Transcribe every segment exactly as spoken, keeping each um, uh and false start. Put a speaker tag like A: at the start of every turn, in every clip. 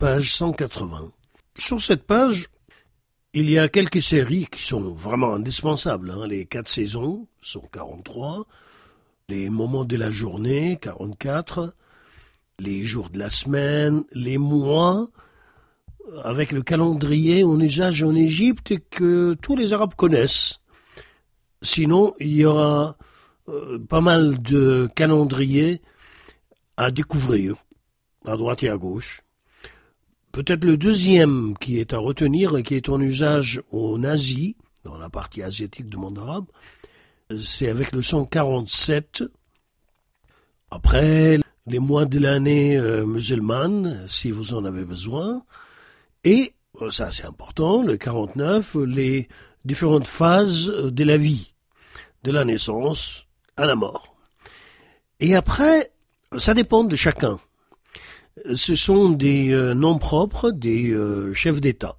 A: page cent quatre-vingts. Sur cette page, il y a quelques séries qui sont vraiment indispensables. Hein. Les quatre saisons sont quarante-trois, les moments de la journée, quarante-quatre, les jours de la semaine, les mois, avec le calendrier en usage en Égypte que tous les Arabes connaissent. Sinon, il y aura euh, pas mal de calendriers à découvrir, à droite et à gauche. Peut-être le deuxième qui est à retenir et qui est en usage en Asie, dans la partie asiatique du monde arabe, c'est avec le cent quarante-sept. Après, les mois de l'année euh, musulmane, si vous en avez besoin. Et, ça c'est important, le quarante-neuf, les différentes phases de la vie, de la naissance à la mort. Et après, ça dépend de chacun. Ce sont des euh, noms propres des euh, chefs d'État.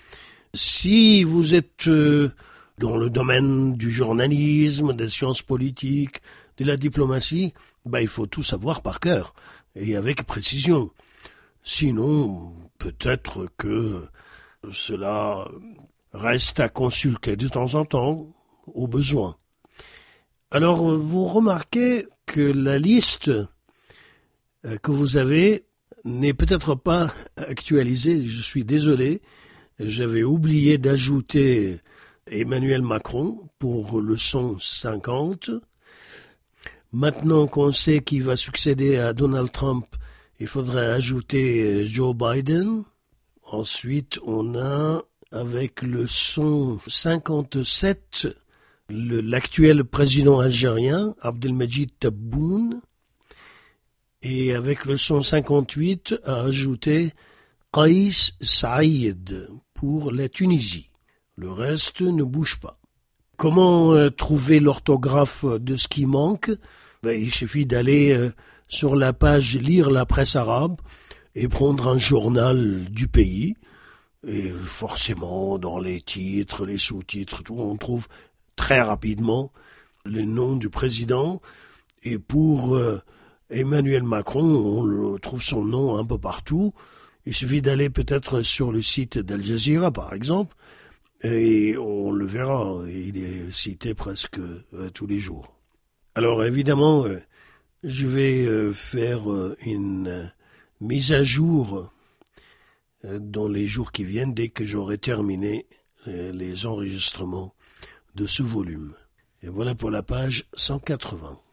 A: Si vous êtes euh, dans le domaine du journalisme, des sciences politiques, de la diplomatie, ben, il faut tout savoir par cœur et avec précision. Sinon, peut-être que cela reste à consulter de temps en temps, au besoin. Alors, vous remarquez que la liste que vous avez n'est peut-être pas actualisée, je suis désolé, j'avais oublié d'ajouter Emmanuel Macron pour le cent cinquante. Maintenant qu'on sait qui va succéder à Donald Trump, il faudrait ajouter Joe Biden. Ensuite, on a, avec le cent cinquante-sept, le, l'actuel président algérien, Abdelmajid Tebboune. Et avec le cent cinquante-huit, à ajouter Kais Saïd pour la Tunisie. Le reste ne bouge pas. Comment euh, trouver l'orthographe de ce qui manque? Ben, il suffit d'aller euh, sur la page lire la presse arabe et prendre un journal du pays. Et forcément, dans les titres, les sous-titres, tout, on trouve très rapidement le nom du président. Et pour euh, Emmanuel Macron, on le, trouve son nom un peu partout. Il suffit d'aller peut-être sur le site d'Al Jazeera, par exemple, et on le verra. Il est cité presque euh, tous les jours. Alors évidemment, euh, je vais euh, faire euh, une euh, mise à jour euh, dans les jours qui viennent, dès que j'aurai terminé euh, les enregistrements de ce volume. Et voilà pour la page cent quatre-vingts.